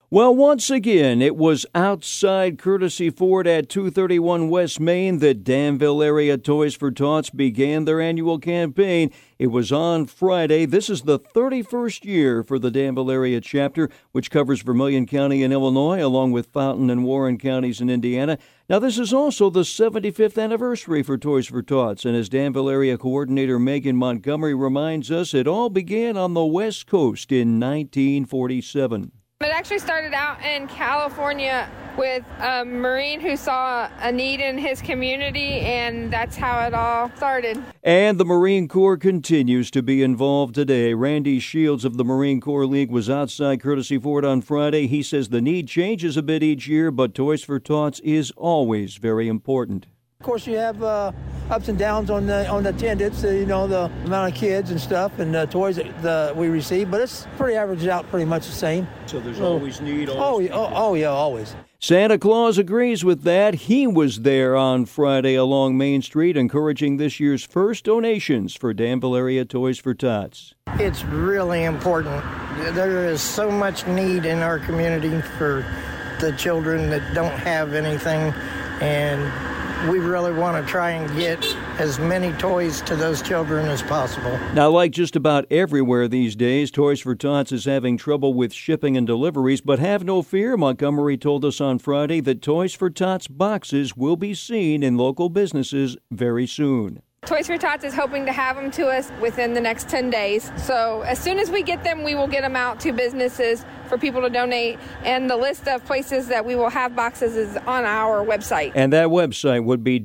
Well, once again, it was outside Courtesy Ford at 231 West Main that Danville Area Toys for Tots began their annual campaign. It was on Friday. This is the 31st year for the Danville Area chapter, which covers Vermilion County in Illinois, along with Fountain and Warren counties in Indiana. Now, this is also the 75th anniversary for Toys for Tots, and as Danville Area Coordinator Megan Montgomery reminds us, it all began on the West Coast in 1947. It actually started out in California with a Marine who saw a need in his community, and that's how it all started. And the Marine Corps continues to be involved today. Randy Shields of the Marine Corps League was outside Courtesy Ford on Friday. He says the need changes a bit each year, but Toys for Tots is always very important. Of course, you have ups and downs on the attendance, the amount of kids and stuff and toys that we receive, but it's pretty averaged out pretty much the same. So there's always need. Oh, yeah, always. Santa Claus agrees with that. He was there on Friday along Main Street, encouraging this year's first donations for Danville Area Toys for Tots. It's really important. There is so much need in our community for the children that don't have anything, and we really want to try and get as many toys to those children as possible. Now, like just about everywhere these days, Toys for Tots is having trouble with shipping and deliveries, but have no fear. Montgomery told us on Friday that Toys for Tots boxes will be seen in local businesses very soon. Toys for Tots is hoping to have them to us within the next 10 days. So as soon as we get them, we will get them out to businesses for people to donate. And the list of places that we will have boxes is on our website. And that website would be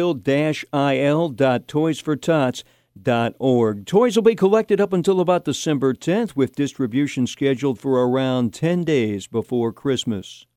danville-il.toysfortots.org. Toys will be collected up until about December 10th, with distribution scheduled for around 10 days before Christmas.